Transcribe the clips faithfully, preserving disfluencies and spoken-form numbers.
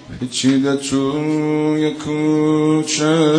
پیچیده توی کوچه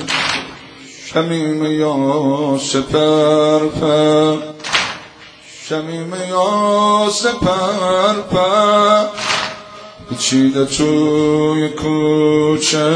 شمیم یا سپرپر شمیم یا سپرپر پیچیده توی کوچه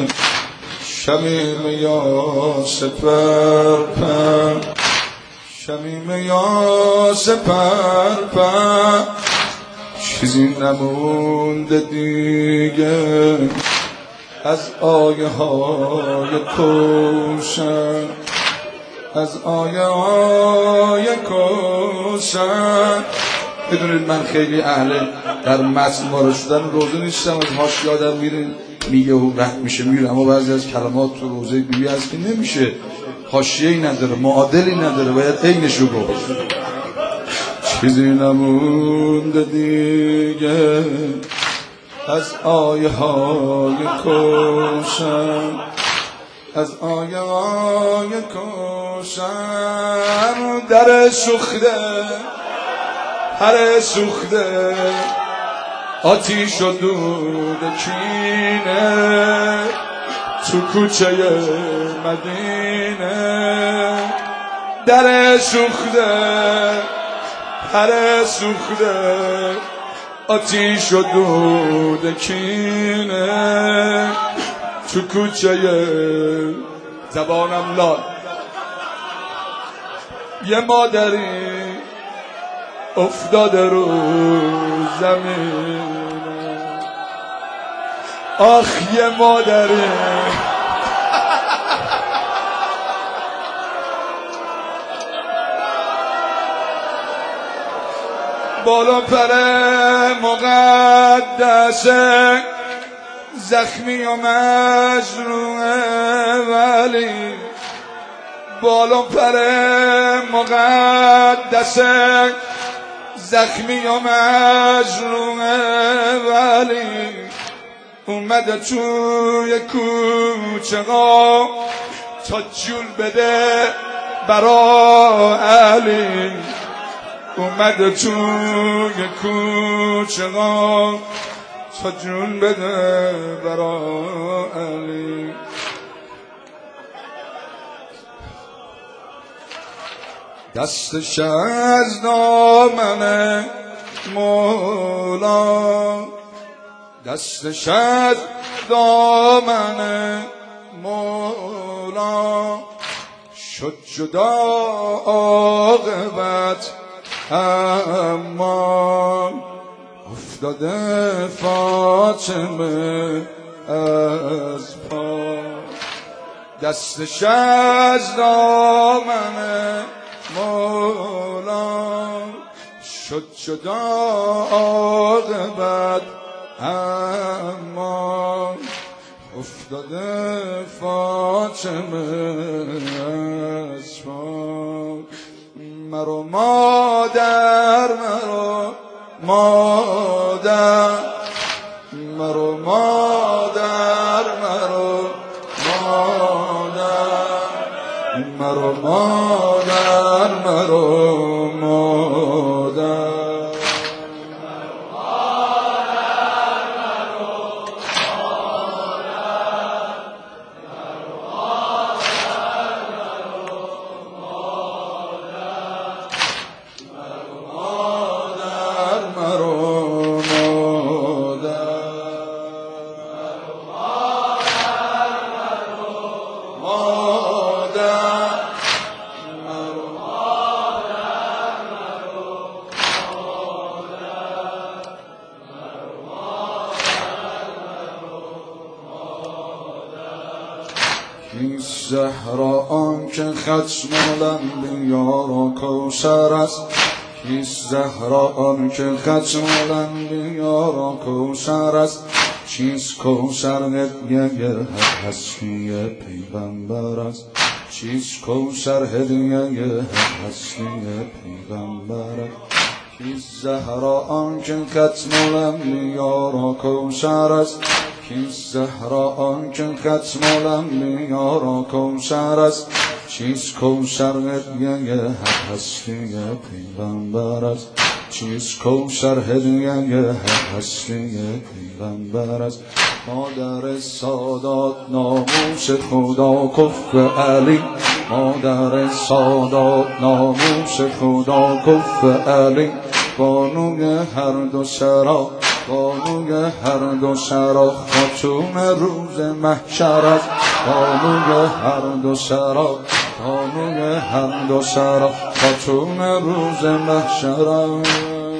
شمیم یا سپرپر شمیم یا سپرپر چیزی نمونده دیگه از آیه های کوشن از آیه های کوشن. بدونید من خیلی اهل در متن وارد شدن روزه نیستم، از حاشیه آدم میره میگه و رد میشه میره، اما بعضی از کلمات تو روزه بیبی هست که نمیشه، حاشیه‌ای نداره، معادلی نداره، باید عینش رو گفت. چیزی نمونده دیگه از آیه های کوشن از آیه های کوشن. در سوخته هر سوخته آتیش و دود کینه تو کوچه مدینه. در سوخته هر سوخته آتیش و دود کینه تو کوچه زبانم لال. یه مادری افتاده رو زمین، آخ یه مادری بالا پر مقدسه زخمی و مجروحه، ولی بالا پر مقدسه زخمی و مجروحه، ولی اومده توی کوچه ها تا جون بده برا علی. اومده توی کوچه ها تا جون بده برا علی. دستش از دامن مولا دستش از دامن مولا شد جدا عاقبت، اما افتاده فاطمه از پا. دستش از دامن مولا شد جدا عاقبت، اما افتاده فاطمه از پا. مرو مادر مرو مادر مرو مادر مرو مادر مرو مادر مرو مادر. زهرا آن که ختم الانبیا را کوثر است، کیست زهرا آن که ختم الانبیا را کوثر است، چیست کوثر هدیه هستی پیغمبر است، چیست کوثر هدیه هستی پیغمبر است. کیست زهرا آن که ختم الانبیا را کوثر است، کیست زهرا آن که ختم الانبیا را کوثر است، چیست کوثر هدیه هستی پیغمبر است. چیز کوثر هدیه هستی پیغمبر است. مادر سادات ناموس خدا کف علی، مادر سادات ناموس خدا کف علی، بانوی هر دو سرا، بانوی هر دو سرا، خاتون روز محشر است. بانوی هر دو سرا، بانوی هر دو سرا، خاتون روز محشر است.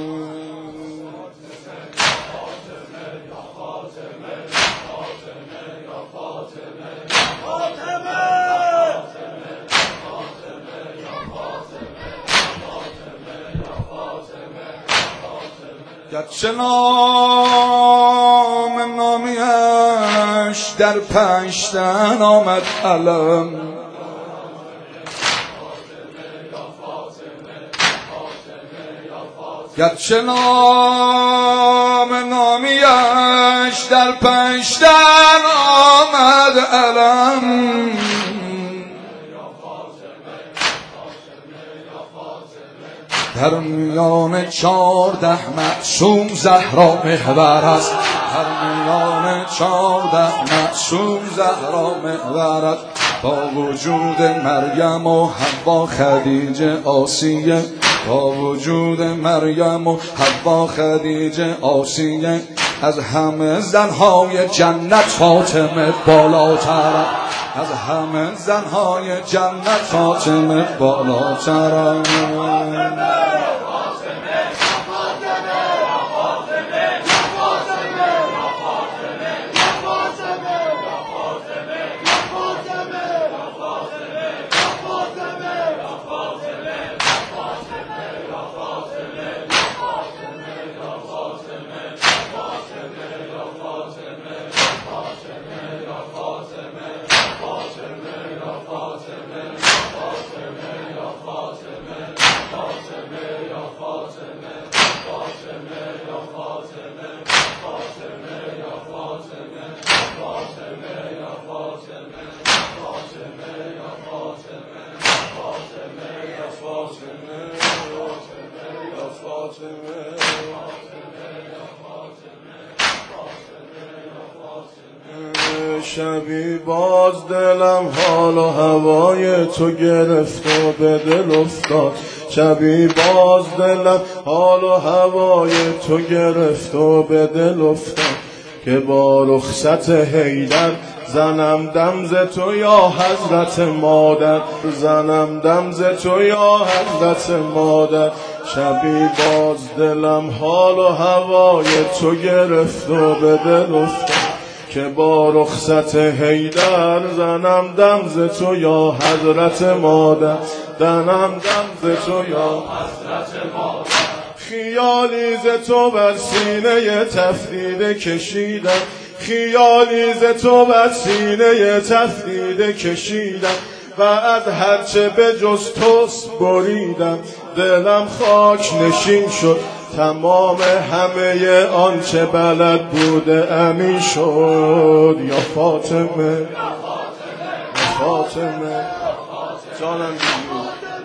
گرچه نام نامیش در پشتن آمد علم، گرچه نام نامیش در پشتن آمد علم، در میان چارده معصوم زهرا محور است. در میان چارده معصوم زهرا محور است. با وجود مریم و حوا خدیجه آسیه، با وجود مریم و حوا خدیجه آسیه، از همه زنهای جنت فاطمه بالاتر است. از همه زنهای جنت فاطمه بالاتر است. شبی باز دلم حال و هوای تو گرفت و به دل افتاد. شبی باز دلم حال و هوای تو گرفت و به دل افتاد، که با رخصت حیدر زنم دم ز تو یا حضرت مادر، زنم دم ز تو یا حضرت مادر. شبی باز دلم حال و هوای تو گرفت و به دل افتاد، که با رخصت حیدر زنم دم ز تو یا حضرت مادر، دنم دم ز تو یا حضرت مادر. خیالی ز تو بر سینه تفدیده کشیدم، خیالی ز تو بر سینه تفدیده کشیدم، و از هرچه به جز توست بریدم. دلم خاک نشین شد، تمام همه آنچه بلد بوده امی شد. یا فاطمه، یا فاطمه جانم بیبی،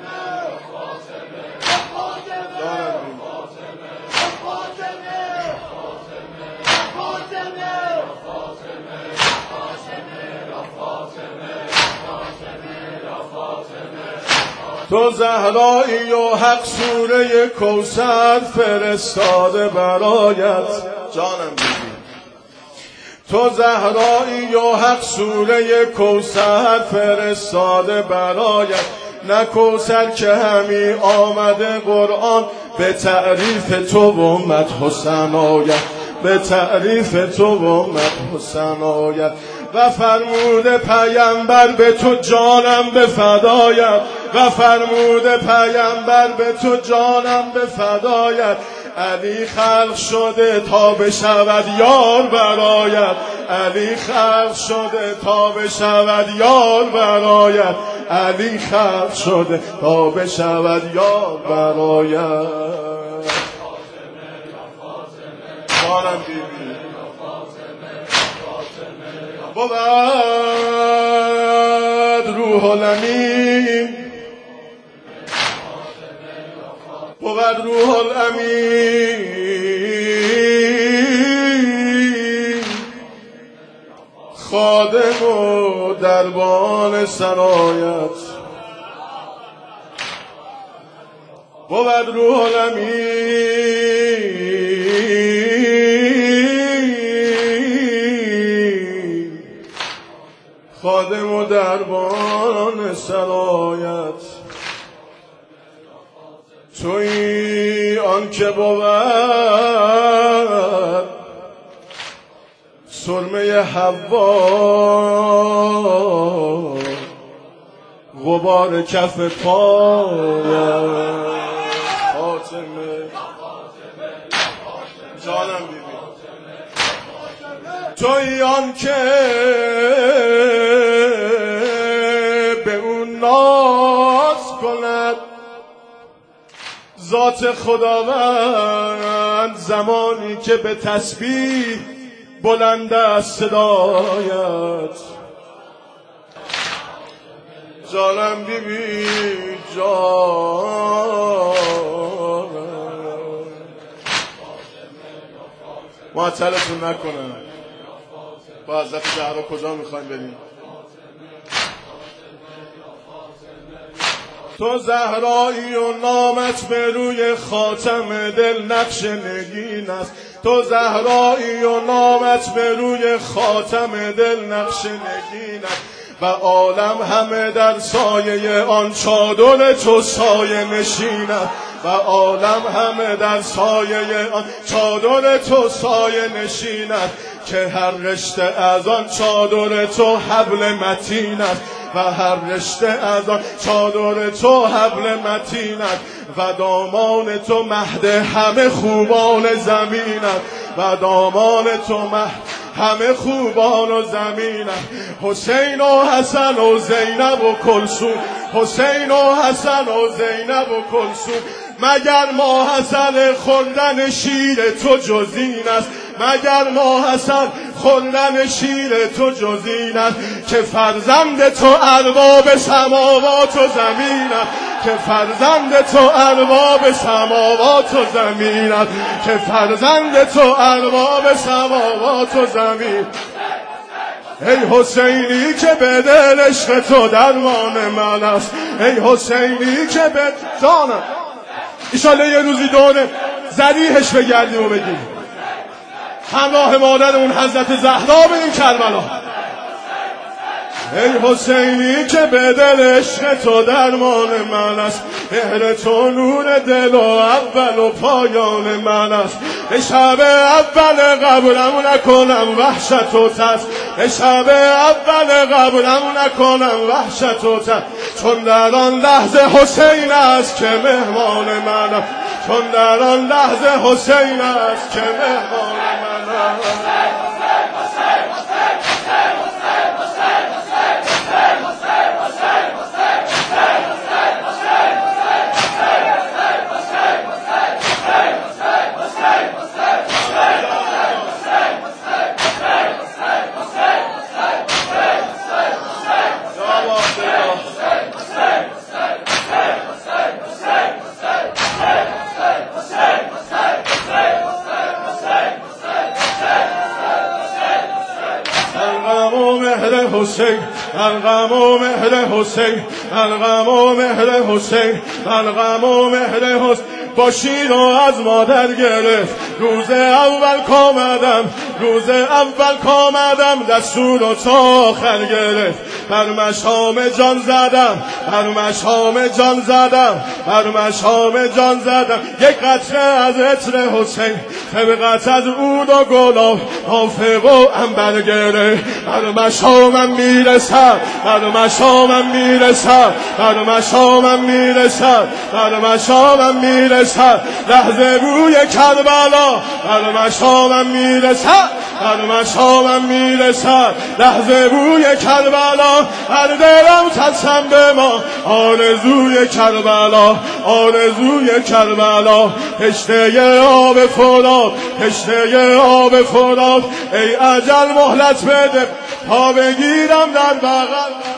تو زهرایی و حق سوره کوثر فرستاده برایت. جانم بیبی، تو زهرایی و حق سوره کوثر فرستاده برایت. نه کوثر که همی آمده قرآن به تعریف تو و مدح و ثنایت، به تعریف تو و مدح و ثنایت. و فرموده پیامبر به تو جانم به فدایت، و فرموده پیامبر به تو جانم به فدایت. علی خلق شده تا بشود یار برایت، علی خلق شده تا بشود یار برایت، علی خلق شده تا بشود یار برایت. جانم بیبی بود روح الامین، بود روح الامین خادم و دربان سرایت بود روح الامین خادم و دربان سرایت تویی آن که بود سرمه حوا غبار کف پایت فاطمه جانم بیبی تویی آن که به اون ناز کند ذات خداوند زمانی که به تسبیح بلند است صدایت جانم بیبی جانم معطلتون نکنم با حضرت زهرا کجا میخوایم بریم؟ تو زهرایی و نامت به روی خاتم دل نقش نگین است تو زهرایی و نامت به روی خاتم دل نقش نگین است و عالم همه در سایه آن چادر تو سایه نشین است و عالم همه در سایه آن چادر تو سایه نشین است که هر رشته از آن چادر تو حبل متین است و هر رشته از آن چادر تو حبل متین است و دامان تو مهد همه خوبان زمین است و دامان تو مهد همه خوبان و زمین است حسین و حسن و زینب و کلثوم حسین و حسن و زینب و کلثوم مگر ماحصل خوردن شیر تو جز این است مگر ماحصل خوردن شیر تو جز این است که فرزند تو ارباب سماوات و زمین است که فرزند تو ارباب سماوات و زمین است که فرزند تو ارباب سماوات و زمین. ای حسینی که به دل عشق تو درمان من است ای حسینی که به جانم ایشاله یه روزی دور ذریحش بگردیم و بگیم همراه مادرمون حضرت زهرا بریم کربلا. ای حسینی که به دل عشق تو درمان من است مهر تو نور دل و اول و پایان من است شب اول قبلم نکنم وحشت و ترس شب اول قبلم نکنم وحشت و ترس چون در آن لحظه حسین است که مهمان من است چون در آن لحظه حسین است که مهمان من است. حسین الغم و مهر حسین الغم و مهر حسین الغم و مهر حسین با شیر و از مادر گرفت روز اول کامدم روز اول کامدم دستور و تا آخر گرفت بر مشام جان زدم بر مشام جان زدم بر مشام جان زدم یک قطره از عطر حسین طبقت از عود و گلاب حافظ و عنبر گرفت بر مشامم میرسد بر مشامم میرسد بر مشامم میرسد بر مشامم میرسد لحظه بوی کربلا بر مشامم میرسد بر مشامم میرسد لحظه بوی کربلا هر دلم تسم به ما آرزوی کربلا آرزوی کربلا تشنه آب فرات تشنه آب فرات ای اجل مهلت بده تا بگیرم در بغل